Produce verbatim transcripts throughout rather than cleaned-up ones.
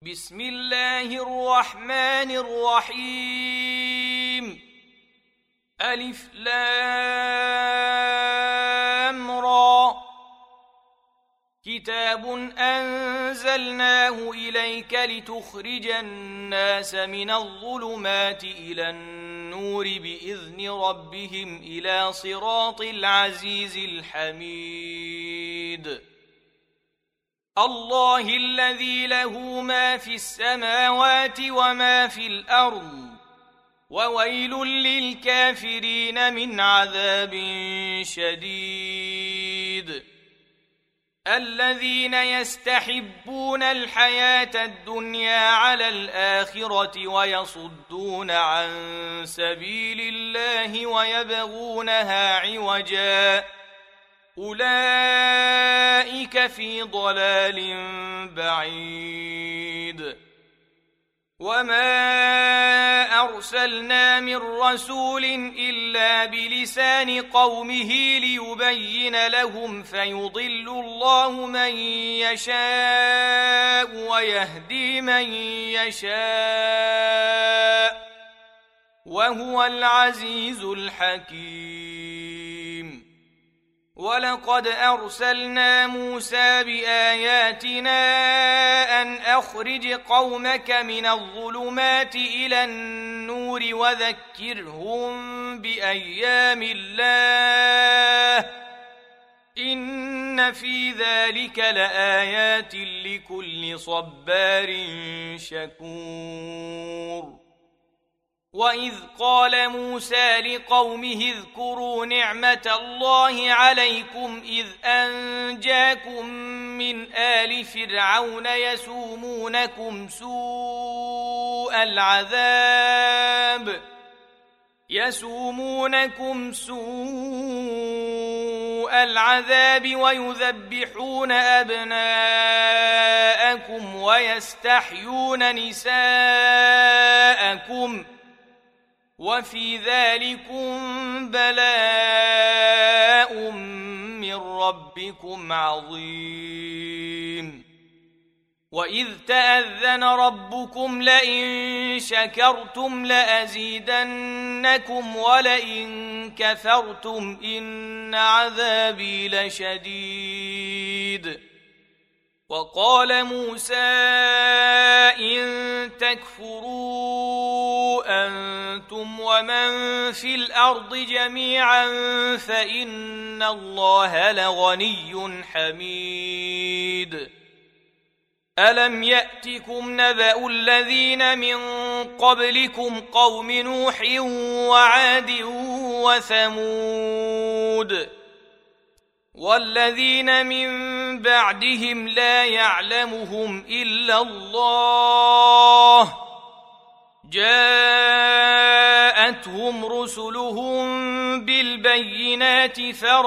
بسم الله الرحمن الرحيم. ألف لام را. كتاب أنزلناه إليك لتخرج الناس من الظلمات إلى النور بإذن ربهم إلى صراط العزيز الحميد. الله الذي له ما في السماوات وما في الأرض، وويل للكافرين من عذاب شديد. الذين يستحبون الحياة الدنيا على الآخرة ويصدون عن سبيل الله ويبغونها عوجا، أولئك في ضلال بعيد. وما أرسلنا من رسول إلا بلسان قومه ليبين لهم، فيضل الله من يشاء ويهدي من يشاء، وهو العزيز الحكيم. ولقد أرسلنا موسى بآياتنا أن أخرج قومك من الظلمات إلى النور وذكرهم بأيام الله، إن في ذلك لآيات لكل صبار شكور. وإذ قال موسى لقومه اذكروا نعمة الله عليكم إذ أنجاكم من آل فرعون يسومونكم سوء العذاب يسومونكم سوء العذاب ويذبحون أبناءكم ويستحيون نساءكم، وفي ذلكم بلاء من ربكم عظيم. وإذ تأذن ربكم لئن شكرتم لأزيدنكم ولئن كفرتم إن عذابي لشديد. وقال موسى إن تكفروا أنتم ومن في الأرض جميعا فإن الله لغني حميد. ألم يأتكم نبأ الذين من قبلكم قوم نوح وعاد وثمود والذين من بعدهم لا يعلمهم إلا الله، جاءتهم رسلهم بالبينات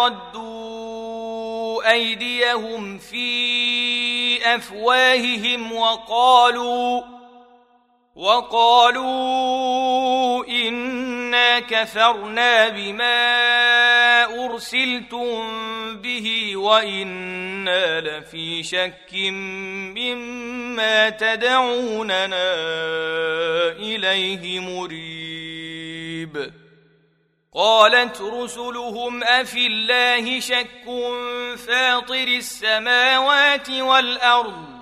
فردوا أيديهم في أفواههم وقالوا وقالوا إنا كفرنا بما أرسلتم به وإنا لفي شك مما تدعوننا إليه مريب. قالت رسلهم أفي الله شك فاطر السماوات والأرض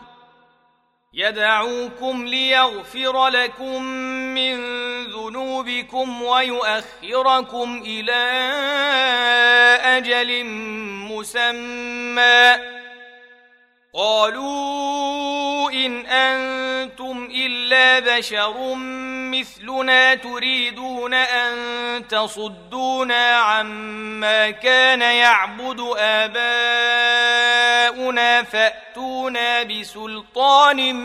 يدعوكم ليغفر لكم من ذنوبكم ويؤخركم إلى أجل مسمى، قالوا إن أنتم إلا بشر مثلنا تريدون أن تصدونا عما كان يعبد آباؤنا فأتونا بسلطان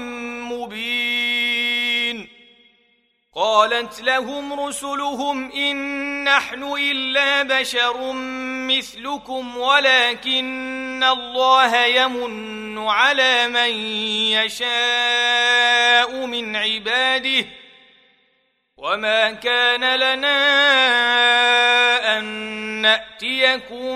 مبين. قالت لهم رسلهم إن نحن إلا بشر مثلكم ولكن الله يمن على من يشاء من عباده، وما كان لنا أن نأتيكم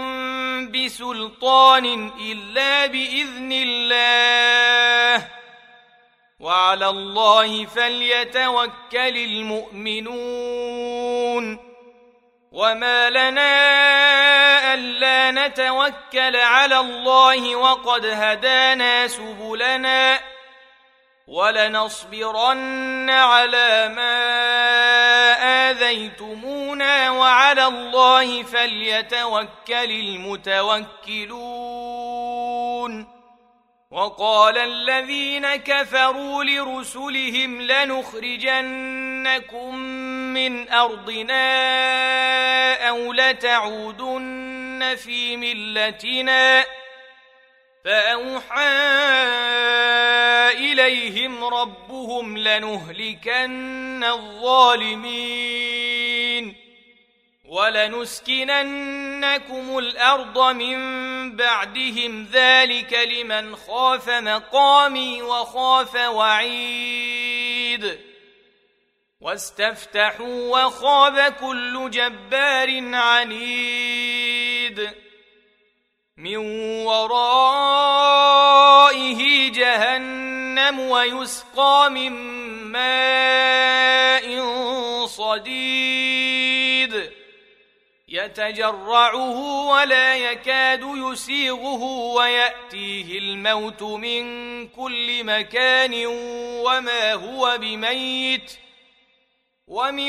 بسلطان إلا بإذن الله، وعلى الله فليتوكل المؤمنون وما لنا ألا نتوكل على الله وقد هدانا سبلنا ولنصبرن على ما آذيتمونا وعلى الله فليتوكل المتوكلون وقال الذين كفروا لرسلهم لنخرجنكم من أرضنا أو لتعودن في ملتنا فأوحى إليهم ربهم لنهلكن الظالمين ولنسكننكم الأرض من بعدهم ذلك لمن خاف مقامي وخاف وعيد واستفتحوا وخاب كل جبار عنيد من ورائه جهنم ويسقى من ماء صديد يتجرعه ولا يكاد يسيغه ويأتيه الموت من كل مكان وما هو بميت ومن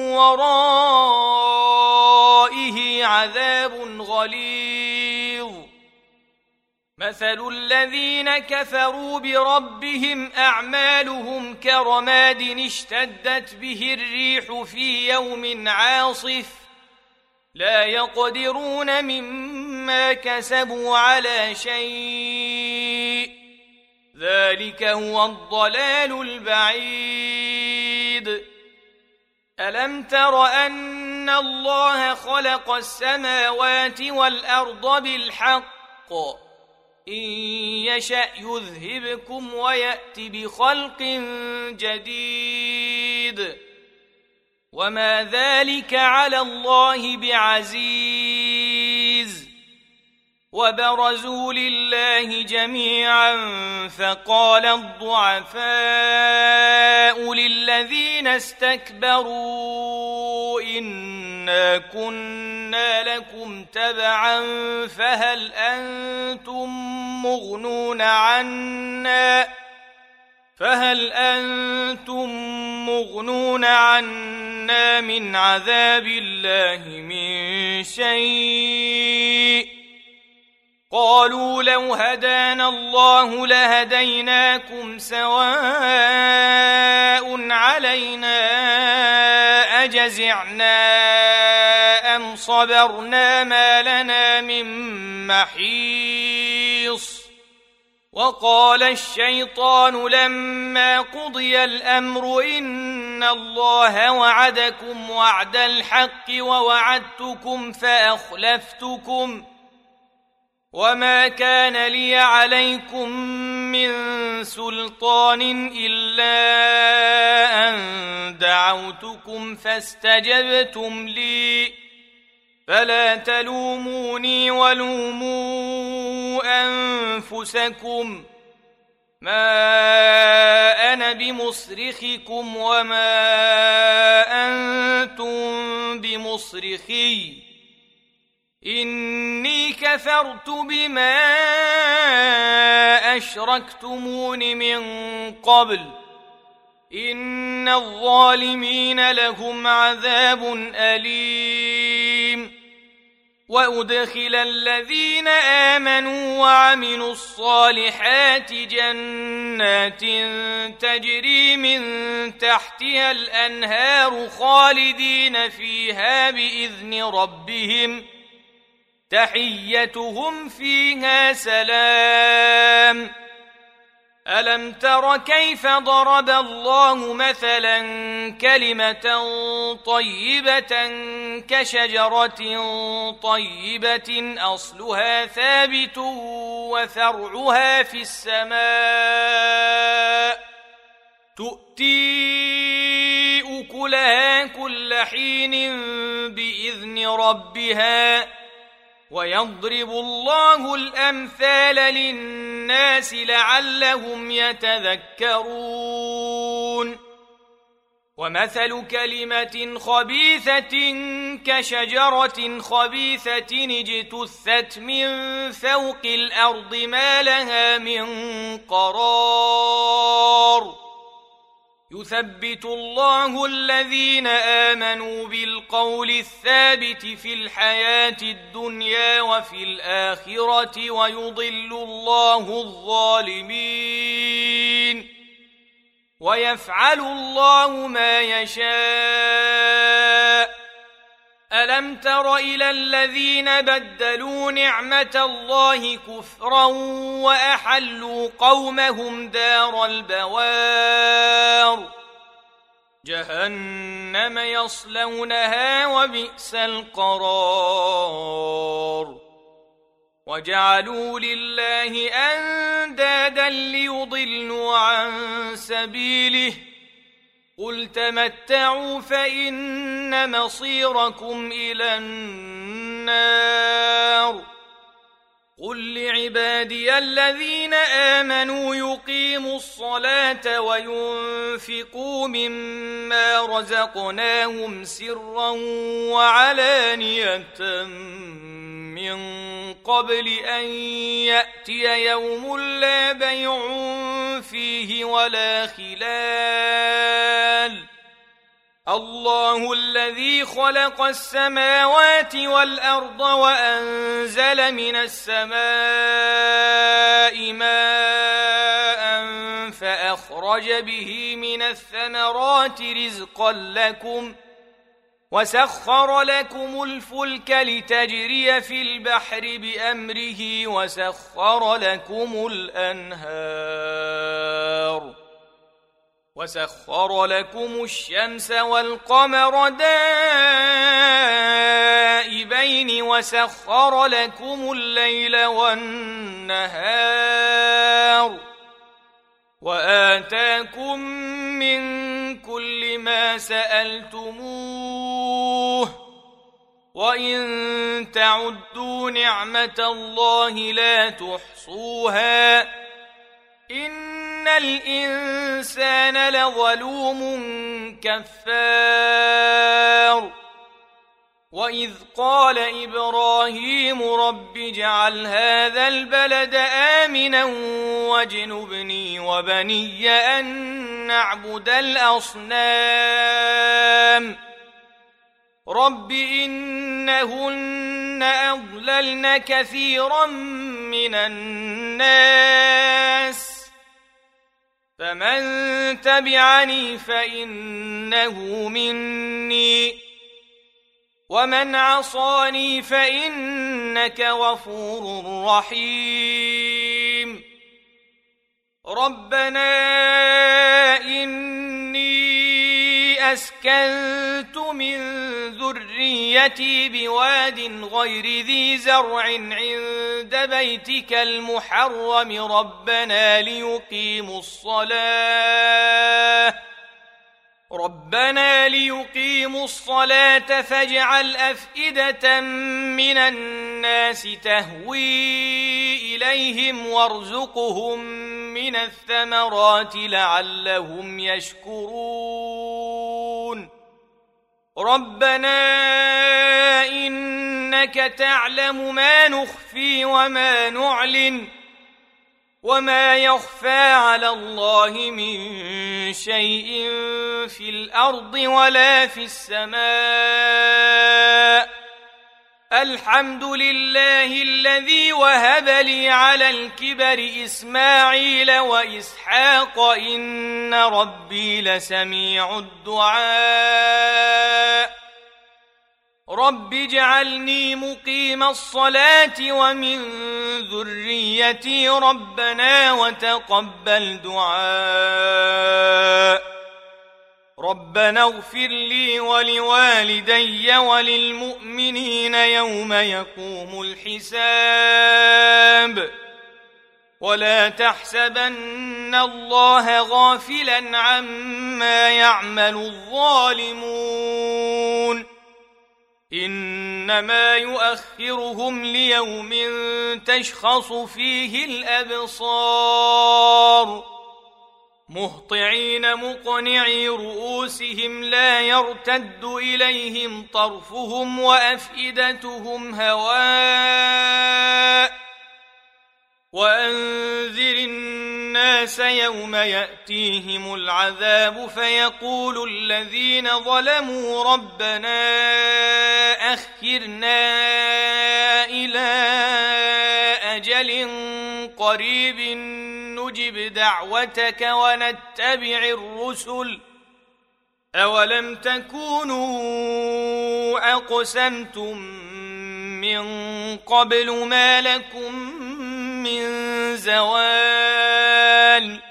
ورائه عذاب غليظ مثل الذين كفروا بربهم أعمالهم كرماد اشتدت به الريح في يوم عاصف لا يقدرون مما كسبوا على شيء ذلك هو الضلال البعيد ألم تر أن الله خلق السماوات والأرض بالحق إن يشأ يذهبكم ويأت بخلق جديد وما ذلك على الله بعزيز وبرزوا لله جميعا فقال الضعفاء للذين استكبروا إنا كنا لكم تبعا فهل أنتم مغنون عنا فهل أنتم مغنون عنا من عذاب الله من شيء قالوا لو هدانا الله لهديناكم سواء علينا أجزعنا أم صبرنا ما لنا من محيص وقال الشيطان لما قضي الأمر إن الله وعدكم وعد الحق ووعدتكم فأخلفتكم وما كان لي عليكم من سلطان إلا أن دعوتكم فاستجبتم لي فلا تلوموني ولوموا أنفسكم ما أنا بمصرخكم وما أنتم بمصرخي إني كفرت بما أشركتمون من قبل إن الظالمين لهم عذاب أليم وأدخل الذين آمنوا وعملوا الصالحات جنات تجري من تحتها الأنهار خالدين فيها بإذن ربهم تحيتهم فيها سلام ألم تر كيف ضرب الله مثلا كلمة طيبة كشجرة طيبة أصلها ثابت وفرعها في السماء تؤتي أكلها كل حين بإذن ربها ويضرب الله الأمثال للناس لعلهم يتذكرون ومثل كلمة خبيثة كشجرة خبيثة اجتثت من فوق الأرض ما لها من قرار يثبت الله الذين آمنوا بالقول الثابت في الحياة الدنيا وفي الآخرة ويضل الله الظالمين ويفعل الله ما يشاء ألم تر إلى الذين بدلوا نعمة الله كفرا وأحلوا قومهم دار البوار جهنم يصلونها وبئس القرار وجعلوا لله أندادا ليضلوا عن سبيله قل تمتعوا فإن مصيركم إلى النار قل لعبادي الذين آمنوا يقيموا الصلاة وينفقوا مما رزقناهم سرا وعلانية من قبل أن يأتي يوم لا بيع فيه ولا خلال الله الذي خلق السماوات والأرض وأنزل من السماء ماء فأخرج به من الثمرات رزقا لكم وسخر لكم الفلك لتجري في البحر بأمره وسخر لكم الأنهار وسخر لكم الشمس والقمر دائبين وسخر لكم الليل والنهار وآتاكم من كل ما سألتموه وإن تعدوا نعمة الله لا تحصوها إن الإنسان لظلوم كفار وإذ قال إبراهيم رب اجعل هذا البلد آمنا واجنبني وبني أن نعبد الأصنام رب إنهن أضللن كثيرا من الناس فمن تبعني فإنه مني ومن عصاني فإنك غفور رحيم ربنا إني أسكنت من ذريتي بواد غير ذي زرع عند بيتك المحرم ربنا ليقيموا الصلاة ربنا ليقيموا الصلاة فاجعل أفئدة من الناس تهوي إليهم وارزقهم من الثمرات لعلهم يشكرون ربنا إنك تعلم ما نخفي وما نعلن وما يخفى على الله من شيء في الأرض ولا في السماء الحمد لله الذي وهب لي على الكبر إسماعيل وإسحاق إن ربي لسميع الدعاء رب اجعلني مقيم الصلاة ومن ذريتي ربنا وتقبل دعاء ربنا اغفر لي ولوالدي وللمؤمنين يوم يقوم الحساب ولا تحسبن الله غافلا عما يعمل الظالمون إنما يؤخرهم ليوم تشخص فيه الأبصار مهطعين مقنعي رؤوسهم لا يرتد إليهم طرفهم وأفئدتهم هواء وأنذر الناس يوم يأتيهم العذاب فيقول الذين ظلموا ربنا أخرنا إلى أجل قريب نجب دعوتك ونتبع الرسل أولم تكونوا أقسمتم من قبل ما لكم من زوال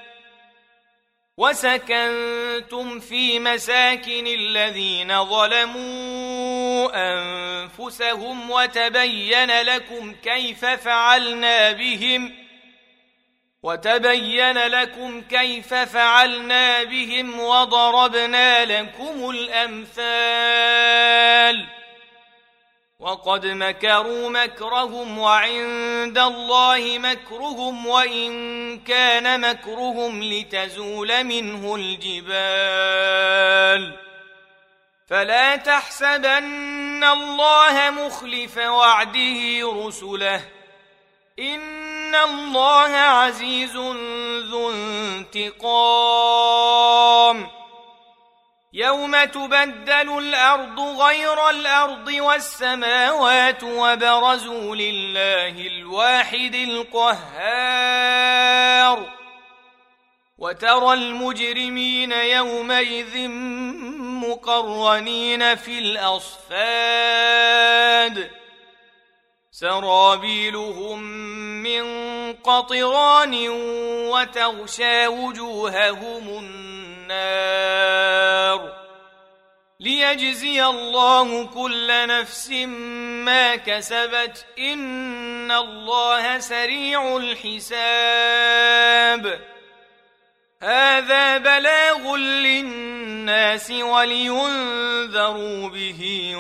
وسكنتم في مساكن الذين ظلموا أنفسهم وتبين لكم كيف فعلنا بهم وتبين لكم كيف فعلنا بهم وضربنا لكم الأمثال وقد مكروا مكرهم وعند الله مكرهم وإن كان مكرهم لتزول منه الجبال فلا تحسبن الله مخلف وعده رسله إن الله عزيز ذو انتقام يوم تبدل الأرض غير الأرض والسماوات وبرزوا لله الواحد القهار وترى المجرمين يومئذ مقرنين في الأصفاد سرابيلهم من قطران وتغشى وجوههم النار ليجزي الله كل نفس ما كسبت إن الله سريع الحساب هذا بلاغ للناس ولينذروا به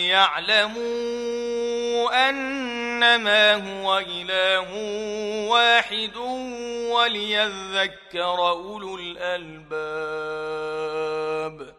وليعلموا أنما هو إله واحد وليذكر أولو الألباب.